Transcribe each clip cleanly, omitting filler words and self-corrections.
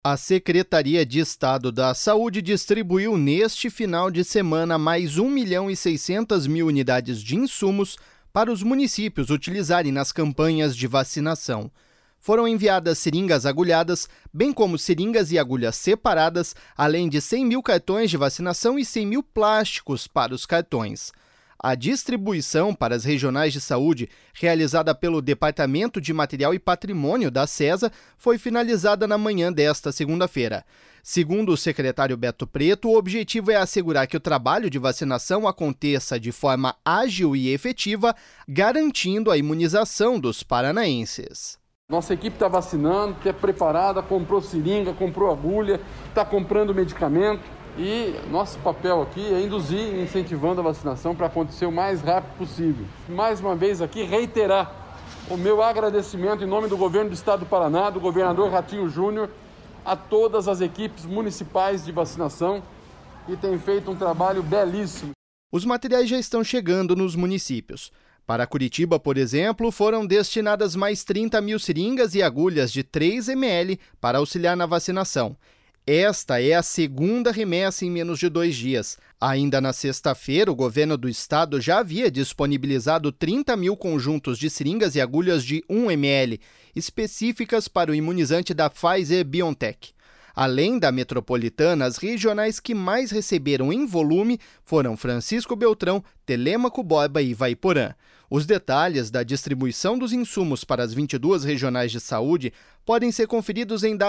A Secretaria de Estado da Saúde distribuiu neste final de semana mais 1.600.000 unidades de insumos para os municípios utilizarem nas campanhas de vacinação. Foram enviadas seringas agulhadas, bem como seringas e agulhas separadas, além de 100.000 cartões de vacinação e 100.000 plásticos para os cartões. A distribuição para as regionais de saúde, realizada pelo Departamento de Material e Patrimônio da SESA, foi finalizada na manhã desta segunda-feira. Segundo o secretário Beto Preto, o objetivo é assegurar que o trabalho de vacinação aconteça de forma ágil e efetiva, garantindo a imunização dos paranaenses. Nossa equipe está vacinando, está preparada, comprou seringa, comprou agulha, está comprando medicamento. E nosso papel aqui é induzir e incentivando a vacinação para acontecer o mais rápido possível. Mais uma vez aqui, reiterar o meu agradecimento em nome do governo do estado do Paraná, do governador Ratinho Júnior, a todas as equipes municipais de vacinação que têm feito um trabalho belíssimo. Os materiais já estão chegando nos municípios. Para Curitiba, por exemplo, foram destinadas mais 30.000 seringas e agulhas de 3 ml para auxiliar na vacinação. Esta é a segunda remessa em menos de 2 dias. Ainda na sexta-feira, o governo do estado já havia disponibilizado 30.000 conjuntos de seringas e agulhas de 1 ml, específicas para o imunizante da Pfizer-BioNTech. Além da metropolitana, as regionais que mais receberam em volume foram Francisco Beltrão, Telêmaco Borba e Ivaiporã. Os detalhes da distribuição dos insumos para as 22 regionais de saúde podem ser conferidos em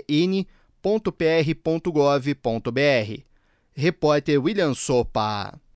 www.aen.pr.gov.br. Repórter William Sopa.